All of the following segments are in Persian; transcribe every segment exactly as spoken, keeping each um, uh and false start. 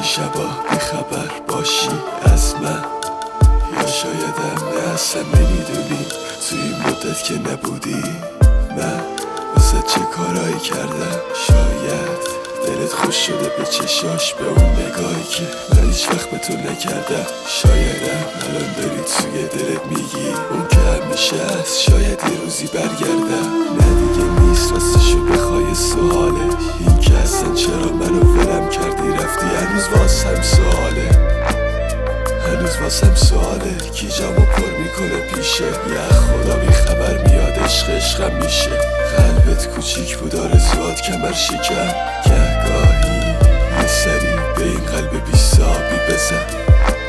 شبا بیخبر باشی از من، یا شایدم نه اصلا نمیدونی توی این مدت که نبودی من واسه چه کارایی کردم. شاید دلت خوش شده به چشاش، به اون نگاهی که من هیچ وقت به تو نکردم. شایدم الان داری توی دلت میگی اون که همیشه هست شاید یه روزی برگردم. نه دیگه نیست راستشو بخوای سواله این که اصلا چرا منو ولم کردی رفتی، هنوز واسم سواله هنوز واسم سواله. کی جامو پر میکنه پیشه، یه خدا بی خبر میاد عشق عشقم میشه. قلبت کوچیک بود آرزوات کمر شکن، گهگاهی یه سری به این قلب بی صابی بزن.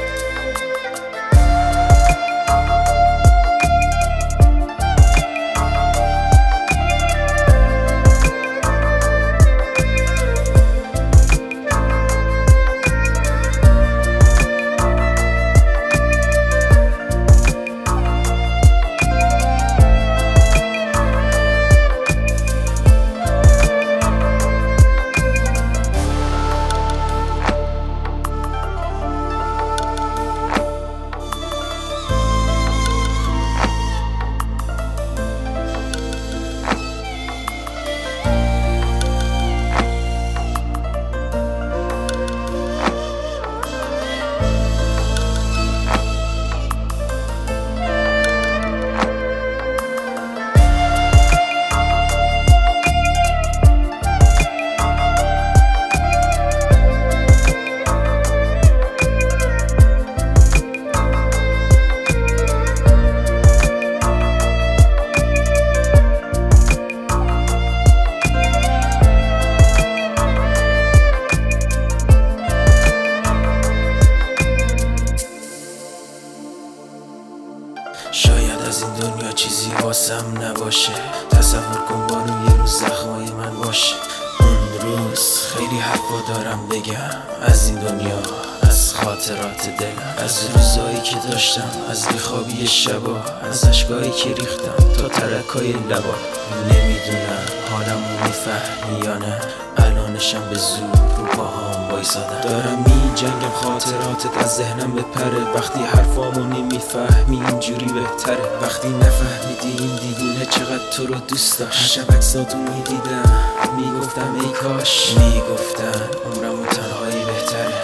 شاید از این دنیا چیزی واسم نباشه، تصور کن بانو یه روز زخمای من باشه. اون روز خیلی حرفا دارم بگم از این دنیا، از خاطرات دلم، از روزایی که داشتم، از بیخوابی شبا، از اشکایی که ریختم تا ترکای لبا. نمیدونم حالمو میفهمی یا نه، الانشم به زور رو پاهام وایسادم. دارم می جنگم خاطراتت از ذهنم بپره، وقتی حرفامو نمیفهمی اینجوری بهتره. وقتی نفهمیدی این دیوونه چقدر تو رو دوست داشت، شب عکساتو میدیدم میگفتم ای کاش، میگفتم عمرمو تنهایی بهتره،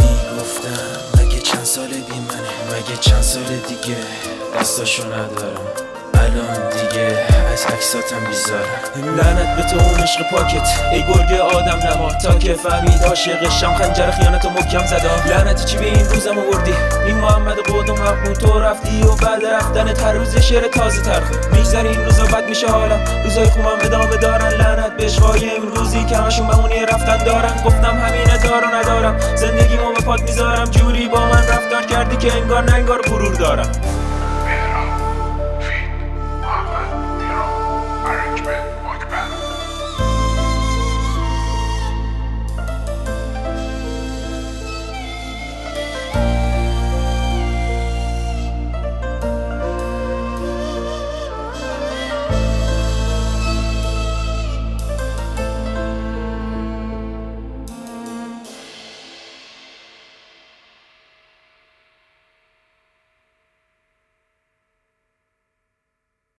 میگفتم مگه چند سال بی منه، مگه چند سال دیگه دستاشو ندارم. الان دیگه از عکساتم بیزارم. لعنت به تو اون عشق پاکت ای گرگ آدم نما، تا که فهمید عاشقشم خنجر خیانت و محکم زدم. لعنتی چی به این روزم آوردی، این محمد قدوم محمود تو رفتی و بعد رفتنت هر روز شعر تازه ترخه میگذره. این روزا بد میشه حالم، روزای خوبم ادامه دارن. لعنت به عشقای امروزی که همشون بمونی رفتن دارن. گفتم همینه دارو ندارم، زندگیمو به پات میذارم. جوری با من رفتار کردی که انگار نه انگار غرور دارم.